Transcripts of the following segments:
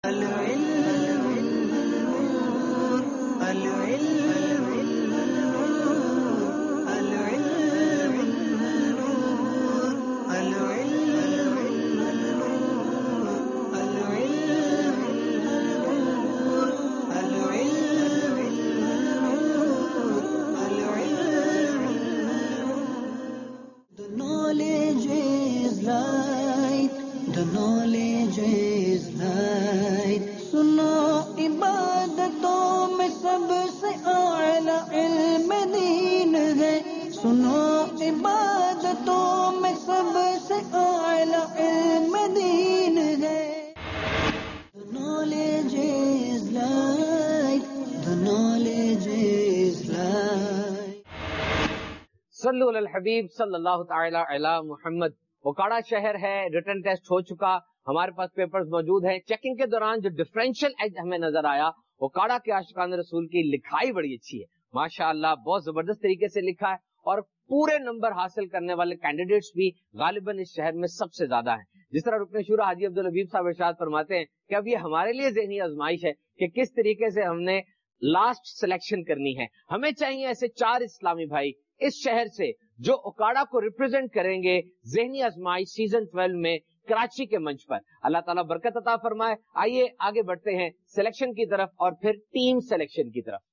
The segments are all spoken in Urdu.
صلو علی الحبیب صلی اللہ تعالی علی محمد. اوکاڑا شہر ہے، ریٹن ٹیسٹ ہو چکا، ہمارے پاس پیپرز موجود ہیں. چیکنگ کے دوران جو ڈفرینشیل ایج ہمیں نظر آیا، اوکاڑا کے عاشقان رسول کی لکھائی بڑی اچھی ہے ماشاءاللہ، بہت زبردست طریقے سے لکھا ہے، اور پورے نمبر حاصل کرنے والے کینڈیڈیٹس بھی غالباً اس شہر میں سب سے زیادہ ہیں. جس طرح رکن شورا حاجی عبدالحبیب صاحب ارشاد فرماتے ہیں کہ اب یہ ہمارے لیے ذہنی آزمائش ہے کہ کس طریقے سے ہم نے لاسٹ سلیکشن کرنی ہے. ہمیں چاہیے ایسے 4 اسلامی بھائی اس شہر سے جو اوکاڑا کو ریپرزینٹ کریں گے ذہنی آزمائش سیزن 12 میں کراچی کے منچ پر. اللہ تعالیٰ برکت عطا فرمائے. آئیے آگے بڑھتے ہیں سلیکشن کی طرف اور پھر ٹیم سلیکشن کی طرف.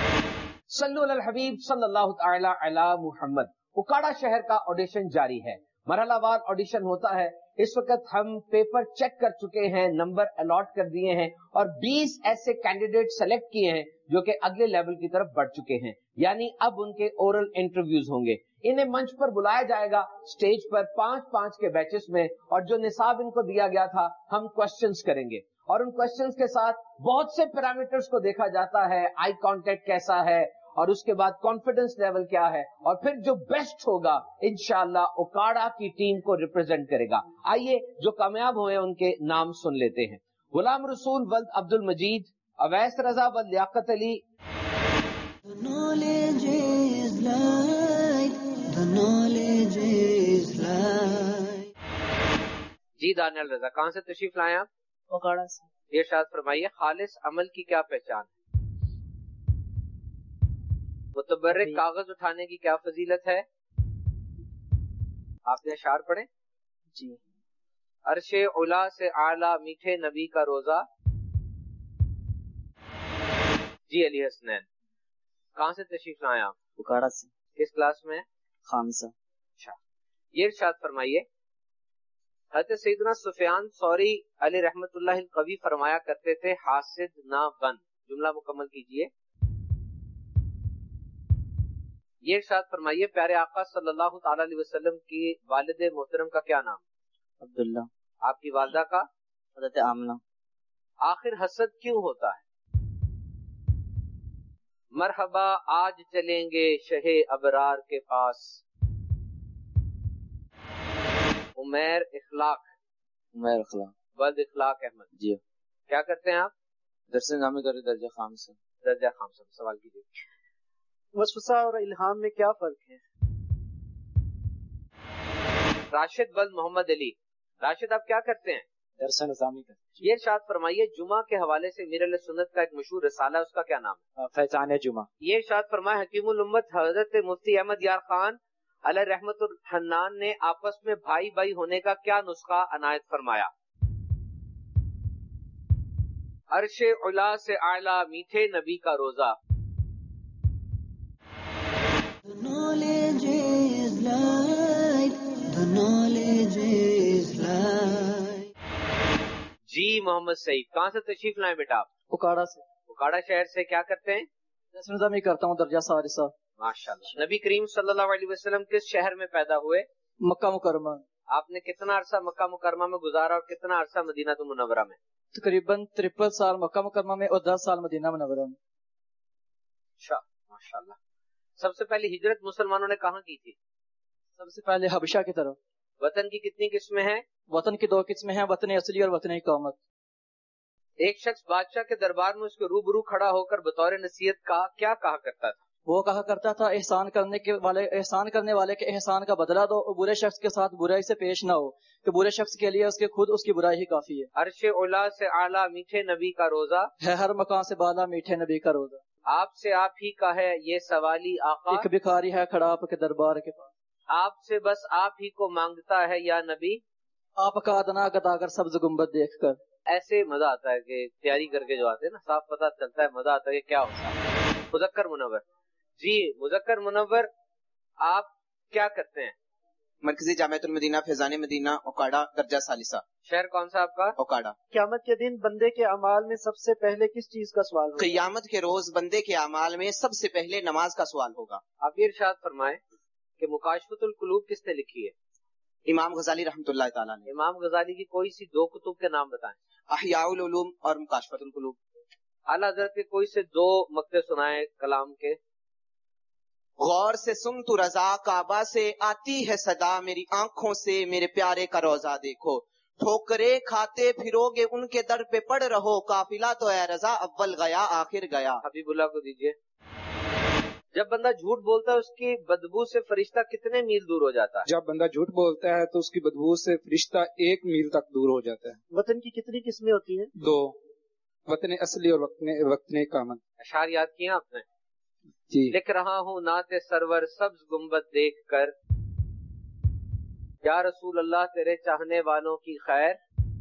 صلو علی الحبیب صلی اللہ تعالی علی محمد. اوکاڑا شہر کا آڈیشن جاری ہے، مرحلہ وار آڈیشن ہوتا ہے. اس وقت ہم پیپر چیک کر چکے ہیں، نمبر الاٹ کر دیے ہیں، اور 20 ایسے کینڈیڈیٹ سلیکٹ کیے ہیں جو کہ اگلے لیول کی طرف بڑھ چکے ہیں. یعنی اب ان کے اورل انٹرویوز ہوں گے. انہیں منچ پر بلایا جائے گا سٹیج پر 5-5 کے بیچز میں، اور جو نصاب ان کو دیا گیا تھا ہم کوسچنز کریں گے، اور ان کوسچنز کے ساتھ بہت سے پیرامیٹرز کو دیکھا جاتا ہے. آئی کانٹیکٹ کیسا ہے، اور اس کے بعد کانفیڈنس لیول کیا ہے، اور پھر جو بیسٹ ہوگا انشاءاللہ اوکاڑا کی ٹیم کو ریپرزینٹ کرے گا. آئیے جو کامیاب ہوئے ان کے نام سن لیتے ہیں. غلام رسول ولد عبد المجید، اویس رضا ولد لیاقت علی. جی دانیال رضا، کہاں سے تشریف لائے آپ؟ اوکاڑا سے. یہ ارشاد فرمائیے خالص عمل کی کیا پہچان ہے؟ متبرک کاغذ اٹھانے کی کیا فضیلت ہے؟ آپ نے اشعار پڑھے؟ جی. عرش علا سے اعلیٰ میٹھے نبی کا روزہ. جی علی حسنین، کہاں سے تشریف لائے آپ؟ اوکاڑا سے. کس کلاس میں؟ خامسہ. اچھا، یہ ارشاد فرمائیے حضرت سیدنا سفیان ثوری علیہ رحمت اللہ القوی فرمایا کرتے تھے حاسد نہ بن. جملہ مکمل کیجئے. یہ ارشاد فرمائیے پیارے آقا صلی اللہ تعالی علیہ وسلم کی والد محترم کا کیا نام؟ عبداللہ. آپ کی والدہ کا؟ حضرت آمنہ. آخر حسد کیوں ہوتا ہے؟ مرحبا آج چلیں گے شہ ابرار کے پاس. عمیر اخلاق. عمیر اخلاق. ولد اخلاق احمد. جی. کیا کرتے ہیں آپ؟ درس نظامی کر درجہ خامسہ. درجہ خامسہ. سوال کیجیے. وسوسہ اور الہام میں کیا فرق ہے؟ راشد ولد محمد علی. راشد آپ کیا کرتے ہیں؟ درس نظامی کرتے ہیں. یہ ارشاد فرمائیے جمعہ کے حوالے سے میر علیہ سنت کا ایک مشہور رسالہ ہے، اس کا کیا نام ہے؟ فیضان جمعہ. یہ ارشاد فرمائے حکیم الامت حضرت مفتی احمد یار خان علیہ رحمت الحنان نے آپس میں بھائی بھائی ہونے کا کیا نسخہ عنایت فرمایا؟ عرش علا سے اعلیٰ میٹھے نبی کا روزہ. جی محمد سعید، کہاں سے تشریف لائیں بیٹا آپ؟ اوکاڑا سے. اوکاڑا شہر سے. کیا کرتے ہیں؟ درس نظامی کرتا ہوں درجہ ثالثہ. ماشاءاللہ. نبی کریم صلی اللہ علیہ وسلم کس شہر میں پیدا ہوئے؟ مکہ مکرمہ. آپ نے کتنا عرصہ مکہ مکرمہ میں گزارا اور کتنا عرصہ مدینہ منورہ میں؟ تقریباً 53 سال مکہ مکرمہ میں اور 10 سال مدینہ منورہ میں. اچھا ماشاءاللہ. سب سے پہلی ہجرت مسلمانوں نے کہاں کی تھی؟ سب سے پہلے حبشہ کی طرف. وطن کی کتنی قسمیں ہیں؟ وطن کی 2 قسمیں ہیں، وطن اصلی اور وطن اقامت. ایک شخص بادشاہ کے دربار میں اس کے روبرو کھڑا ہو کر بطور نصیحت کا کیا کہا کرتا تھا؟ وہ کہا کرتا تھا احسان کرنے والے کے احسان کا بدلہ دو اور برے شخص کے ساتھ برائی سے پیش نہ ہو کہ برے شخص کے لیے اس کے خود اس کی برائی ہی کافی ہے. عرش اولا سے اعلیٰ میٹھے نبی کا روزہ ہے ہر مکان سے بالا میٹھے نبی کا روزہ. آپ سے آپ ہی کا ہے یہ سوالی آقا ایک بھکاری ہے کھڑا آپ کے دربار کے پاس. آپ سے بس آپ ہی کو مانگتا ہے یا نبی آپ کا ادنا گداگر سبز گنبد دیکھ کر. ایسے مزہ آتا ہے کہ تیاری کر کے جو آتے ہیں نا صاف پتہ چلتا ہے مزہ آتا ہے کہ کیا ہوتا ہے. مذکر منور جی مذکر منور آپ کیا کرتے ہیں؟ مرکزی جامعۃ المدینہ فیضان مدینہ اوکاڑا درجہ ثالثہ. شہر کون سا آپ کا؟ اوکاڑا. قیامت کے دن بندے کے اعمال میں سب سے پہلے کس چیز کا سوال ہوگا؟ قیامت کے روز بندے کے اعمال میں سب سے پہلے نماز کا سوال ہوگا. آپ یہ ارشاد فرمائیں کہ مکاشفۃ القلوب کس نے لکھی ہے؟ امام غزالی رحمۃ اللہ تعالیٰ نے. امام غزالی کی کوئی سی دو کتب کے نام بتائیں. احیاء العلوم اور مکاشفۃ القلوب. اعلیٰ حضرت کے کوئی سے دو مقطع سنائیں کلام کے. غور سے سن تو رضا کعبہ سے آتی ہے صدا میری آنکھوں سے میرے پیارے کا روزہ دیکھو ٹھوکرے کھاتے پھرو گے ان کے در پہ پڑ رہو قافلہ تو اے رضا اول گیا آخر گیا. حبیب اللہ کو دیجئے. جب بندہ جھوٹ بولتا ہے اس کی بدبو سے فرشتہ کتنے میل دور ہو جاتا ہے؟ جب بندہ جھوٹ بولتا ہے تو اس کی بدبو سے فرشتہ 1 میل تک دور ہو جاتا ہے. وطن کی کتنی قسمیں ہوتی ہیں؟ 2. وطن اصلی اور وطن کامن. اشعار یاد کیا آپ نے؟ جی. لکھ رہا ہوں نعت سرور سبز گنبد دیکھ کر یا رسول اللہ تیرے چاہنے والوں کی خیر.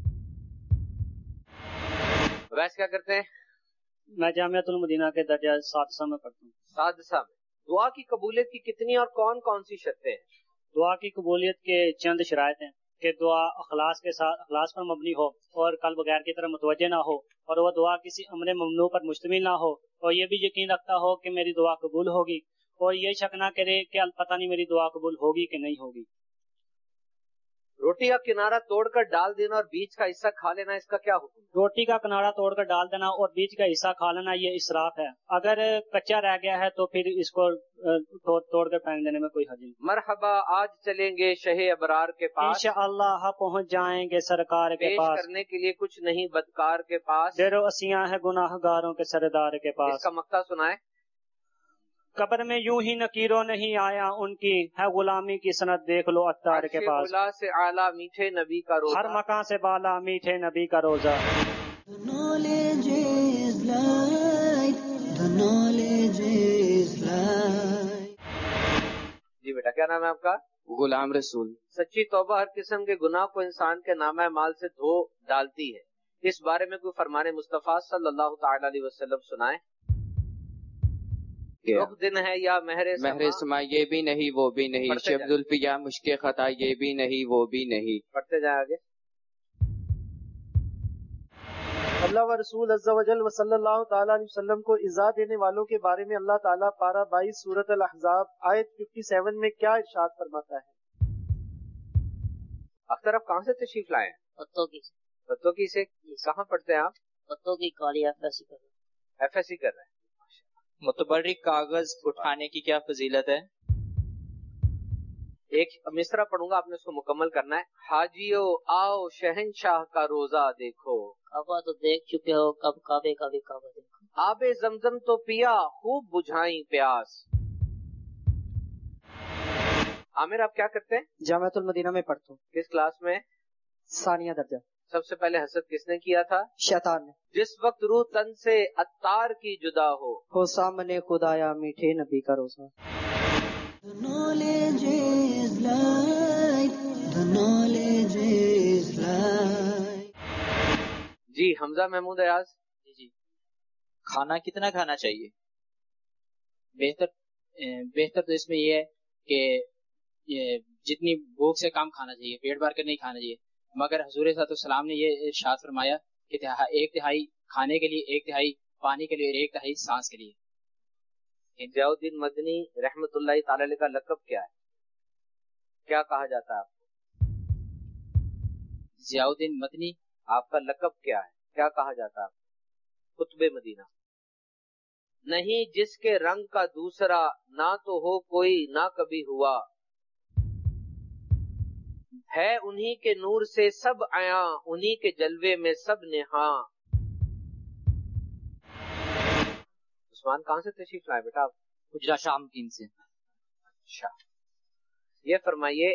ویسے کیا کرتے ہیں؟ میں جامعۃ المدینہ کے درجہ سادسہ میں پڑھتا ہوں. سادسہ میں. دعا کی قبولیت کی کتنی اور کون کون سی شرطیں ہیں؟ دعا کی قبولیت کے چند شرائط ہیں کہ دعا اخلاص کے ساتھ اخلاص پر مبنی ہو اور قلب غیر کی طرف متوجہ نہ ہو اور وہ دعا کسی امر ممنوع پر مشتمل نہ ہو اور یہ بھی یقین رکھتا ہو کہ میری دعا قبول ہوگی اور یہ شک نہ کرے کہ پتہ نہیں میری دعا قبول ہوگی کہ نہیں ہوگی. روٹی کا کنارہ توڑ کر ڈال دینا اور بیچ کا حصہ کھا لینا اس کا کیا حکم؟ روٹی کا کنارہ توڑ کر ڈال دینا اور بیچ کا حصہ کھا لینا یہ اسراف ہے. اگر کچا رہ گیا ہے تو پھر اس کو توڑ کر پھینک دینے میں کوئی حرج نہیں. مرحبا آج چلیں گے شہ ابرار کے پاس انشاءاللہ پہنچ جائیں گے سرکار کے پاس. پیش کرنے کے لیے کچھ نہیں بدکار کے پاس دیرو اسیاں ہے گناہ گاروں کے سردار کے پاس. اس کا مقطع سنائے. قبر میں یوں ہی نکیروں نہیں آیا ان کی ہے غلامی کی سند دیکھ لو عطار کے پاس. اولا سے اعلیٰ میٹھے نبی کا روزہ ہر مکان سے بالا میٹھے نبی کا روزہ. جی بیٹا کیا نام ہے آپ کا؟ غلام رسول. سچی توبہ ہر قسم کے گناہ کو انسان کے نامہ مال سے دھو ڈالتی ہے. اس بارے میں کوئی فرمان مصطفیٰ صلی اللہ تعالی علیہ وسلم سنائے. رخ دن ہے یا مہر سما یہ بھی نہیں وہ بھی نہیں شب الفی یا مشک خطا یہ بھی نہیں وہ بھی نہیں. پڑھتے جائیں آگے. اللہ و رسول عز و جل و صلی اللہ تعالیٰ علیہ وسلم کو ایذا دینے والوں کے بارے میں اللہ تعالیٰ پارہ 22 سورۃ الاحزاب آیت 57 میں کیا ارشاد فرماتا ہے؟ اختر آپ کہاں سے تشریف لائے ہیں؟ پتوں کی سے کہاں پڑھتے ہیں آپ؟ پتوں کی کالج ایف ایس سی کر رہے ہیں. متبرک کاغذ اٹھانے کی کیا فضیلت ہے؟ ایک مصرع پڑھوں گا آپ نے اس کو مکمل کرنا ہے. حاجیو آؤ شہنشاہ کا روزہ دیکھو. کعبہ تو دیکھ چکے ہو کب کعبے کا بھی کعبہ دیکھو. آب زمزم تو پیا خوب بجھائیں پیاس. عامر آپ کیا کرتے ہیں؟ جامعۃ المدینہ میں پڑھتا ہوں. کس کلاس میں؟ ثانیہ درجہ. سب سے پہلے حسد کس نے کیا تھا؟ شیطان نے. جس وقت روح تن سے عطار کی جدا ہو سامنے خدایا میٹھے نبی کا روزہ. جی حمزہ محمود ایاز. جی کھانا کتنا کھانا چاہیے؟ بہتر تو اس میں یہ ہے کہ جتنی بھوک سے کام کھانا چاہیے، پیٹ بھر کر نہیں کھانا چاہیے. مگر حضور صلی اللہ علیہ وسلم نے یہ ارشاد فرمایا کہ 1/3 کھانے کے لیے، 1/3 پانی کے لیے اور 1/3 سانس کے لیے. ضیاء الدین مدنی رحمت اللہ تعالی علیہ کا لقب کیا ہے؟ کیا کہا جاتا ہے آپ کو؟ ضیاء الدین مدنی آپ کا لقب کیا ہے؟ کیا کہا جاتا ہے آپ کو؟ قطب مدینہ. نہیں جس کے رنگ کا دوسرا نہ تو ہو کوئی نہ کبھی ہوا، ہے انہی کے نور سے سب عیاں انہی کے جلوے میں سب نہاں. عثمان کہاں سے تشریف لائے بیٹا آپ؟ اجرا شام کین سے. اچھا یہ فرمائیے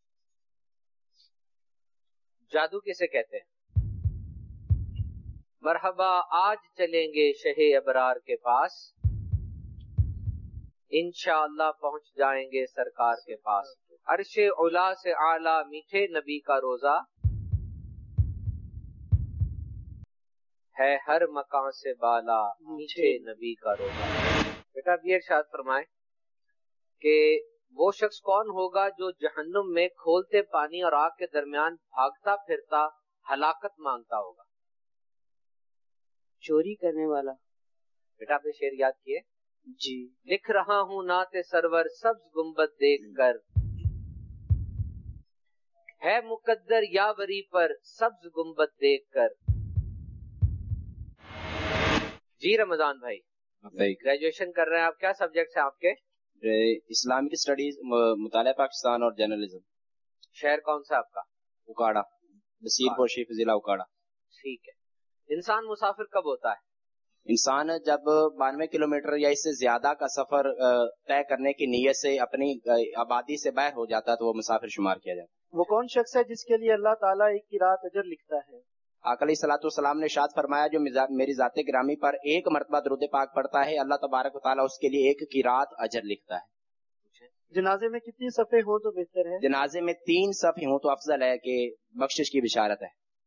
جادو کسے کہتے ہیں؟ مرحبا آج چلیں گے شہ ابرار کے پاس، انشاءاللہ پہنچ جائیں گے سرکار کے پاس. عرش علا سے اعلیٰ میٹھے نبی کا روزہ ہے، ہر مکان سے بالا میٹھے نبی کا روزہ. بیٹا اب یہ ارشاد فرمائے کہ وہ شخص کون ہوگا جو جہنم میں کھولتے پانی اور آگ کے درمیان بھاگتا پھرتا ہلاکت مانگتا ہوگا؟ چوری کرنے والا. بیٹا آپ نے شعر یاد کیے؟ جی. لکھ رہا ہوں نعت سرور سبز گنبد دیکھ کر، ہے مقدر یاوری پر سبز گنبد دیکھ کر. جی رمضان بھائی گریجویشن کر رہے ہیں آپ، کیا سبجیکٹس ہیں آپ کے؟ اسلامک اسٹڈیز، مطالعہ پاکستان اور جرنلزم. شہر کون سا آپ کا؟ اکاڑا، بصیر پور شریف ضلع اکاڑا. ٹھیک ہے. انسان مسافر کب ہوتا ہے؟ انسان جب 92 کلومیٹر یا اس سے زیادہ کا سفر طے کرنے کی نیت سے اپنی آبادی سے باہر ہو جاتا ہے تو وہ مسافر شمار کیا جاتا ہے. وہ کون شخص ہے جس کے لیے اللہ تعالیٰ ایک کی رات اجر لکھتا ہے؟ آقا علیہ الصلوۃ والسلام نے ارشاد فرمایا جو میری ذات گرامی پر ایک مرتبہ درود پاک پڑھتا ہے اللہ تبارک و تعالیٰ اس کے لیے ایک کی رات اجر لکھتا ہے. جنازے میں کتنی صفحے ہوں تو بہتر ہے؟ جنازے میں 3 صفحے ہوں تو افضل ہے کہ بخشش کی بشارت ہے.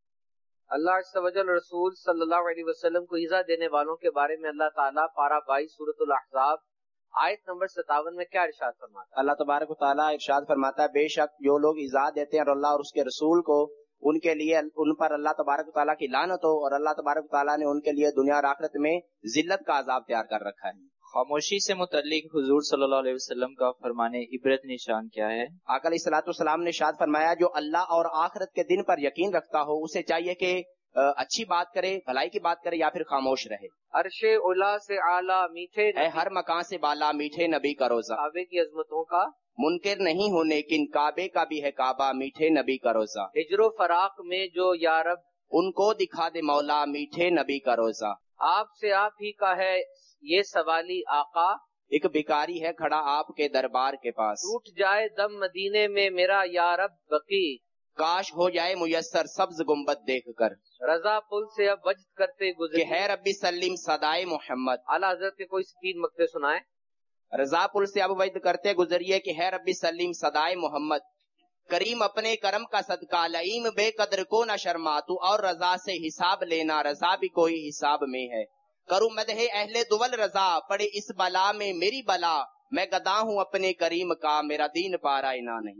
اللہ عز و جل رسول صلی اللہ علیہ وسلم کو ایذا دینے والوں کے بارے میں اللہ تعالیٰ پارہ 22 سورۃ الاحزاب آیت نمبر 57 میں کیا ارشاد فرماتا ہے؟ اللہ تبارک و تعالیٰ ارشاد فرماتا ہے بے شک جو لوگ ایذا دیتے ہیں اور اللہ اور اس کے رسول کو، ان کے لیے ان پر اللہ تبارک و تعالیٰ کی لعنت ہو، اور اللہ تبارک و تعالیٰ نے ان کے لیے دنیا اور آخرت میں ذلت کا عذاب تیار کر رکھا ہے. خاموشی سے متعلق حضور صلی اللہ علیہ وسلم کا فرمانے عبرت نشان کیا ہے؟ آقا علیہ الصلوۃ والسلام نے ارشاد فرمایا جو اللہ اور آخرت کے دن پر یقین رکھتا ہو اسے چاہیے کہ اچھی بات کرے، بھلائی کی بات کرے یا پھر خاموش رہے. عرش اعلیٰ سے اعلیٰ میٹھے اے ہر مکان سے بالا میٹھے نبی کا روزہ، کعبے کی عظمتوں کا منکر نہیں ہو لیکن کعبے کا بھی ہے کعبہ میٹھے نبی کا روزہ. ہجر و فراق میں جو یارب ان کو دکھا دے مولا میٹھے نبی کا روزہ. آپ سے آپ ہی کا ہے یہ سوالی آقا، ایک بھکاری ہے کھڑا آپ کے دربار کے پاس. ٹوٹ جائے دم مدینے میں میرا یارب بقی، کاش ہو جائے میسر سبز گنبد دیکھ کر. رضا پل سے اب وجد کرتے کہ گزرے ہے ربی سلیم صدائے محمد. اعلیٰ حضرت کے کوئی 3 مقطع سنائے. رضا پل سے اب وجد کرتے گزریے کہ ہے ربی سلیم صدائے محمد. کریم اپنے کرم کا صدقہ لئیم بے قدر کو نہ شرما، تو اور رضا سے حساب لینا رضا بھی کوئی حساب میں ہے. کروں مدح اہل دول رضا پڑے اس بلا میں میری بلا، میں گدا ہوں اپنے کریم کا میرا دین پارا انا نہیں.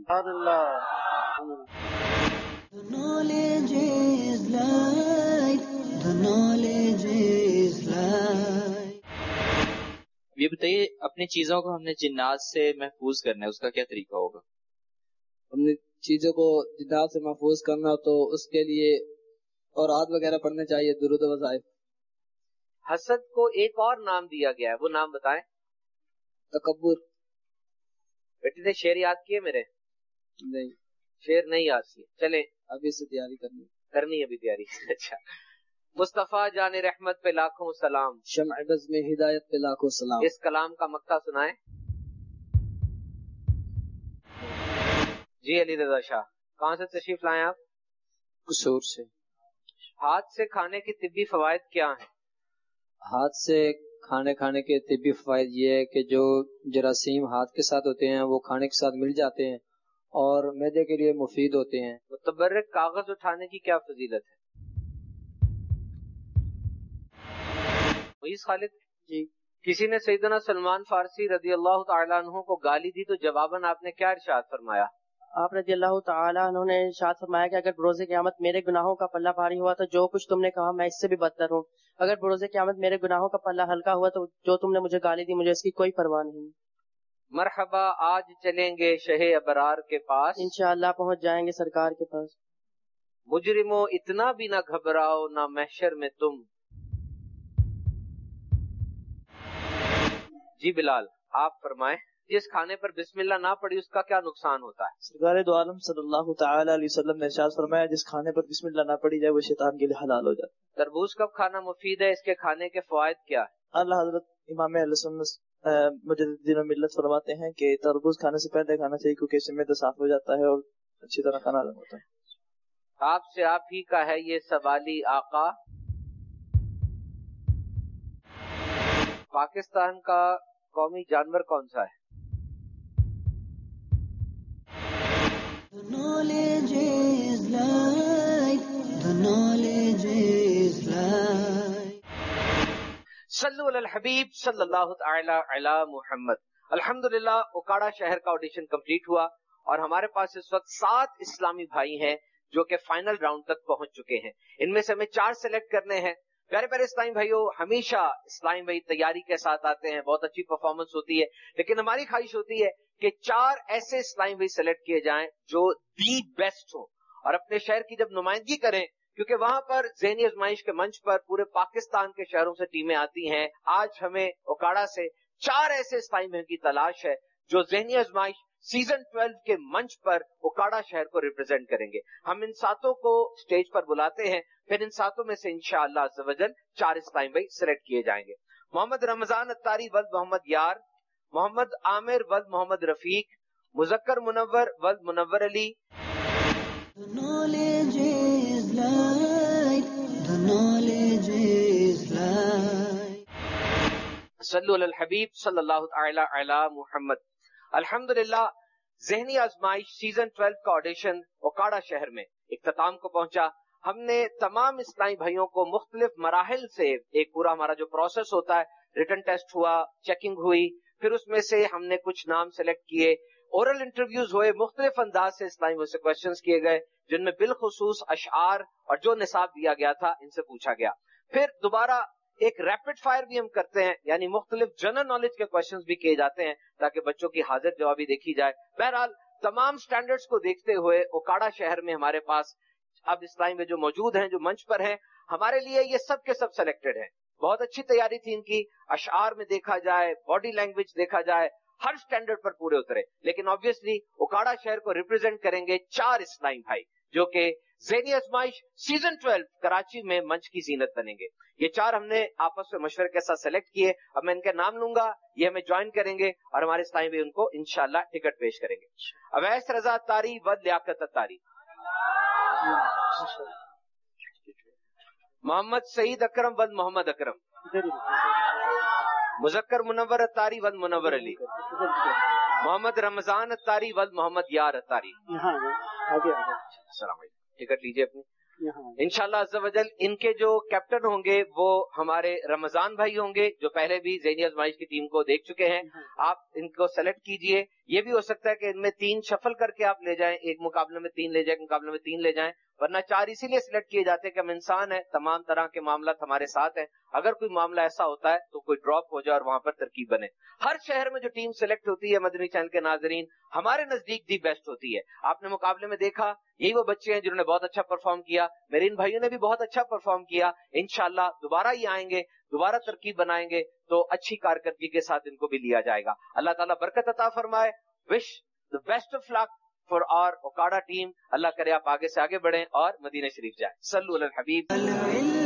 یہ بتائیے اپنی چیزوں کو ہم نے جنات سے محفوظ کرنا ہے، اس کا کیا طریقہ ہوگا؟ اپنی چیزوں کو جنات سے محفوظ کرنا تو اس کے لیے اوراد وغیرہ پڑھنے چاہیے، درود و وظائف. حسد کو ایک اور نام دیا گیا ہے، وہ نام بتائیں. تکبر. بیٹے نے شعر یاد کیے میرے؟ نہیں، شعر نہیں یاد کیے. چلیں ابھی سے تیاری کرنی ابھی تیاری. اچھا. مصطفیٰ جان رحمت پہ لاکھوں سلام، شمع بز میں ہدایت پہ لاکھوں سلام. اس کلام کا مقطع سنائیں. جی علی رضا شاہ کہاں سے تشریف لائیں آپ؟ قصور سے. ہاتھ سے کھانے کے طبی فوائد کیا ہیں؟ ہاتھ سے کھانے کے طبی فوائد یہ ہے کہ جو جراثیم ہاتھ کے ساتھ ہوتے ہیں وہ کھانے کے ساتھ مل جاتے ہیں اور معدے کے لیے مفید ہوتے ہیں. متبرک کاغذ اٹھانے کی کیا فضیلت ہے؟ خالد جی. کسی نے سیدنا سلمان فارسی رضی اللہ تعالیٰ عنہ کو گالی دی تو جواباً آپ نے کیا ارشاد فرمایا؟ آپ رضی اللہ تعالیٰ عنہ نے ارشاد فرمایا کہ اگر بروز قیامت میرے گناہوں کا پلہ بھاری ہوا تو جو کچھ تم نے کہا میں اس سے بھی بدتر ہوں، اگر بروز قیامت میرے گناہوں کا پلہ ہلکا ہوا تو جو تم نے مجھے گالی دی مجھے اس کی کوئی پرواہ نہیں. مرحبا آج چلیں گے شہ ابرار کے پاس، انشاءاللہ پہنچ جائیں گے سرکار کے پاس. مجرموں اتنا بھی نہ گھبراؤ نہ محشر میں تم. جی بلال آپ فرمائیں. جس کھانے پر بسم اللہ نہ پڑی اس کا کیا نقصان ہوتا ہے؟ سرکار دو عالم صلی اللہ تعالی علیہ وسلم نے ارشاد فرمایا جس کھانے پر بسم اللہ نہ پڑی جائے وہ شیطان کے لیے حلال ہو جاتا ہے. تربوز کب کھانا مفید ہے؟ اس کے کھانے کے فوائد کیا ہے؟ اللہ حضرت امام اہل سنت مجددین ملت فرماتے ہیں کہ تربوز کھانے سے پہلے کھانا چاہیے کیونکہ اس میں صاف ہو جاتا ہے اور اچھی طرح کھانا ہضم ہوتا ہے۔ آپ سے آپ ہی کا ہے یہ سوالی آقا، پاکستان کا قومی جانور کون سا ہے؟ صلو علی الحبیب صلی اللہ تعالی علی محمد۔ الحمدللہ اوکاڑا شہر کا آڈیشن کمپلیٹ ہوا اور ہمارے پاس اس وقت 7 اسلامی بھائی ہیں جو کہ فائنل راؤنڈ تک پہنچ چکے ہیں۔ ان میں سے ہمیں 4 سلیکٹ کرنے ہیں۔ پیارے پیارے اسلامی بھائیوں، ہمیشہ اسلامی بھائی تیاری کے ساتھ آتے ہیں، بہت اچھی پرفارمنس ہوتی ہے، لیکن ہماری خواہش ہوتی ہے کہ 4 ایسے اسلامی بھائی سلیکٹ کیے جائیں جو دی بیسٹ ہوں اور اپنے شہر کی جب نمائندگی کریں، کیونکہ وہاں پر ذہنی آزمائش کے منچ پر پورے پاکستان کے شہروں سے ٹیمیں آتی ہیں۔ آج ہمیں اوکاڑا سے 4 ایسے اسلامی بھائیوں کی تلاش ہے جو ذہنی آزمائش سیزن 12 کے منچ پر اوکاڑا شہر کو ریپرزینٹ کریں گے۔ ہم ان 7 کو سٹیج پر بلاتے ہیں، پھر ان 7 میں سے انشاءاللہ عز و جل 4 اسلامی بھائی سلیکٹ کیے جائیں گے۔ محمد رمضان اتاری ولد محمد یار، محمد عامر ولد محمد رفیق، مذکر منور ولد منور علی، صلو علی الحبیب صلی اللہ تعالی علی محمد۔ الحمدللہ ذہنی آزمائش سیزن 12 کا آڈیشن اوکاڑا شہر میں اختتام کو پہنچا۔ ہم نے تمام اسلامی بھائیوں کو مختلف مراحل سے ایک پورا ہمارا جو پروسیس ہوتا ہے، ریٹن ٹیسٹ ہوا، چیکنگ ہوئی، پھر اس میں سے ہم نے کچھ نام سلیکٹ کیے، اورل انٹرویوز ہوئے، مختلف انداز سے اسلامی بھائیوں سے کویسچنز کیے گئے جن میں بالخصوص اشعار اور جو نصاب دیا گیا تھا ان سے پوچھا گیا۔ پھر دوبارہ ایک ریپڈ فائر بھی ہم کرتے ہیں، یعنی مختلف جنرل نالج کے کویسچنز بھی کیے جاتے ہیں تاکہ بچوں کی حاضر جوابی دیکھی جائے۔ بہرحال تمام سٹینڈرڈز کو دیکھتے ہوئے اوکاڑا شہر میں ہمارے پاس اب اسلامی میں جو موجود ہیں، جو منچ پر ہیں، ہمارے لیے یہ سب کے سب سلیکٹڈ ہیں۔ بہت اچھی تیاری تھی ان کی، اشعار میں دیکھا جائے، باڈی لینگویج دیکھا جائے، ہر سٹینڈرڈ پر پورے اترے۔ لیکن آبویسلی اوکاڑا شہر کو ریپرزینٹ کریں گے 4 اسلامی بھائی جو کہ ذہنی آزمائش سیزن 12 کراچی میں منچ کی زینت بنیں گے۔ یہ 4 ہم نے آپس میں مشورے کے ساتھ سلیکٹ کیے۔ اب میں ان کے نام لوں گا، یہ ہمیں جوائن کریں گے اور ہمارے اسلامی بھائی ان کو انشاءاللہ ٹکٹ پیش کریں گے۔ اویس رضا اتاری ود لیاقت اتاری، محمد سعید اکرم ود محمد اکرم، مذکر منور اتاری with Munawar Ali, Muhammad Ramzan Attari with محمد یار اتاری۔ السلام علیکم، ٹکٹ لیجیے اپنی۔ انشاءاللہ عز و جل ان کے جو کیپٹن ہوں گے وہ ہمارے رمضان بھائی ہوں گے جو پہلے بھی ذہنی آزمائش کی ٹیم کو دیکھ چکے ہیں۔ آپ ان کو سلیکٹ کیجئے۔ یہ بھی ہو سکتا ہے کہ ان میں 3 شفل کر کے آپ لے جائیں، ایک مقابلے میں 3 لے جائیں، ایک مقابلے میں 3 لے جائیں، ورنہ 4 اسی لیے سلیکٹ کیے جاتے ہیں کہ ہم انسان ہیں، تمام طرح کے معاملات ہمارے ساتھ ہیں۔ اگر کوئی معاملہ ایسا ہوتا ہے تو کوئی ڈراپ ہو جائے اور وہاں پر ترکیب بنے۔ ہر شہر میں جو ٹیم سلیکٹ ہوتی ہے مدنی چینل کے ناظرین، ہمارے نزدیک دی بیسٹ ہوتی ہے۔ آپ نے مقابلے میں دیکھا یہی وہ بچے ہیں جنہوں نے بہت اچھا پرفارم کیا، میرے ان بھائیوں نے بھی بہت اچھا پرفارم کیا۔ انشاءاللہ دوبارہ یہ آئیں گے، دوبارہ ترکیب بنائیں گے تو اچھی کارکردگی کے ساتھ ان کو بھی لیا جائے گا۔ اللہ تعالیٰ برکت عطا فرمائے۔ Wish the best of luck for our Okara team. اللہ کرے آپ آگے سے آگے بڑھیں اور مدینہ شریف جائیں۔ صلو علی الحبیب۔